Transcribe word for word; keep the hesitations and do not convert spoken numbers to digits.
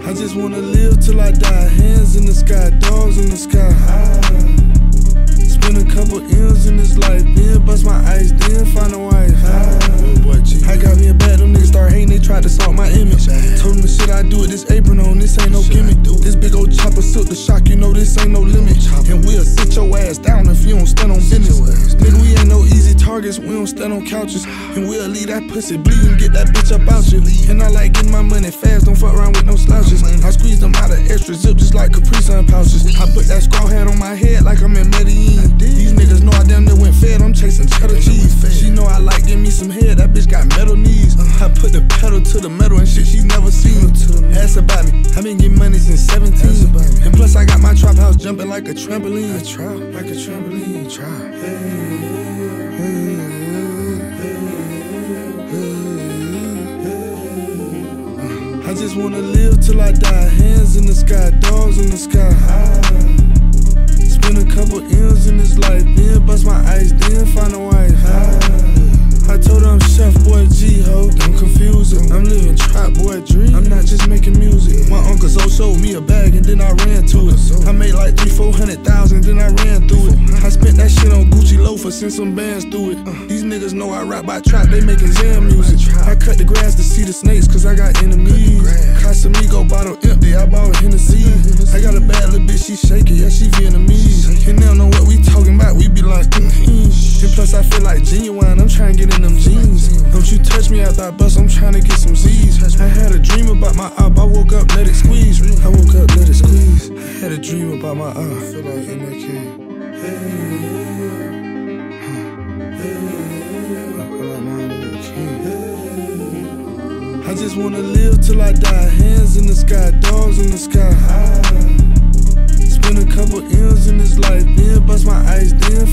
I just wanna live till I die. Hands in the sky, dogs in the sky. Spend a couple M's in this life, then bust my ice, then find a wife. I got me a bad, them niggas start hating, they tried to salt my image. Told them the shit I do with this apron on, this ain't no gimmick. This big old chopper silk the shock, you know this ain't no limit. And we'll sit your ass down if you don't stand on business. Nigga, we ain't no easy targets, we don't stand on couches. And we'll leave that pussy bleed and get that bitch up out you. And I like getting my money fast, don't fuck around with no slouches. I squeeze them out of extra zip just like Capri Sun pouches. I put that squaw hat on my head like I'm in Medellin. These niggas know I damn near went fed, I'm chasing cheddar cheese. She know I like give me some head, that bitch got metal knees. I put the pedal to the metal and shit she never seen. Ask about me, I been getting money since seventeen. And plus I got my trap house jumping like a trampoline. I trap like a trampoline, trap. I just wanna live till I die. Hands in the sky, dogs in the sky. Spend a couple M's in this life, then bust my ice, then find a wife. I told her I'm chef boy G-ho, don't confuse her. I'm living trap boy dream, I'm not just making music. My Uncle Zo showed me a bag and then I ran to it. I made like three, four hundred thousand, then I ran through it. I spent that shit on Gucci loafers, sent some bands through it. These niggas know I rap by trap, they making jam music. I cut the grass to see the snakes, cause I got enemies. Casamigo bottle empty, I bought Hennessy. I got a bad little bitch, she shaky, yeah, she Vietnamese. And they don't know what we talking about, we be like, mm-hmm. And plus I feel like genuine, I'm trying to get in them jeans. Don't you touch me after I bust, I'm trying to get some Z's. I had a dream about my op, I woke up, let it squeeze. I woke up, let it squeeze. I had a dream about my op, I feel like in that kid. I just wanna live till I die. Hands in the sky, dogs in the sky. Spend a couple M's in this life, then bust my ice, then